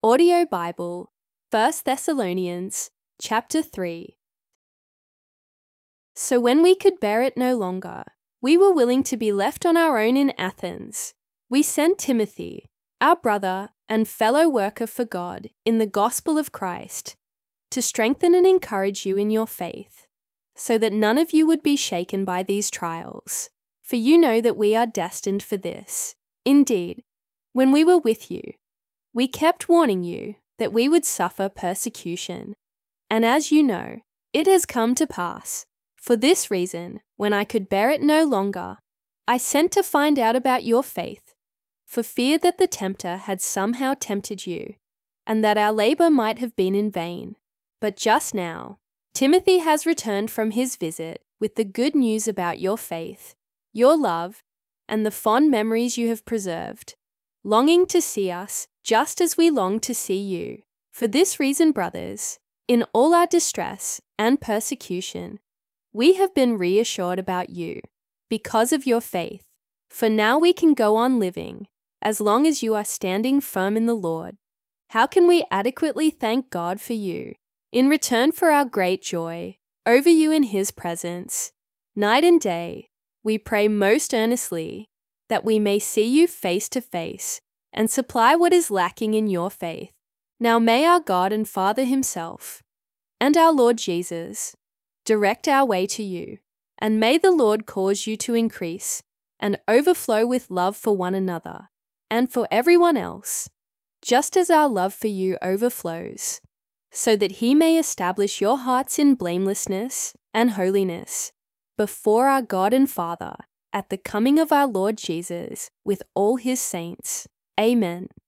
Audio Bible, 1 Thessalonians, chapter 3. So when we could bear it no longer, we were willing to be left on our own in Athens. We sent Timothy, our brother and fellow worker for God in the gospel of Christ, to strengthen and encourage you in your faith, so that none of you would be shaken by these trials. For you know that we are destined for this. Indeed, when we were with you, we kept warning you that we would suffer persecution. And as you know, it has come to pass. For this reason, when I could bear it no longer, I sent to find out about your faith, for fear that the tempter had somehow tempted you, and that our labor might have been in vain. But just now, Timothy has returned from his visit with the good news about your faith, your love, and the fond memories you have preserved, longing to see us just as we long to see you. For this reason, brothers, in all our distress and persecution, we have been reassured about you because of your faith. For now we can go on living as long as you are standing firm in the Lord. How can we adequately thank God for you in return for our great joy over you in His presence? Night and day, we pray most earnestly that we may see you face to face and supply what is lacking in your faith. Now may our God and Father Himself and our Lord Jesus direct our way to you, and may the Lord cause you to increase and overflow with love for one another and for everyone else, just as our love for you overflows, so that He may establish your hearts in blamelessness and holiness before our God and Father at the coming of our Lord Jesus with all His saints. Amen.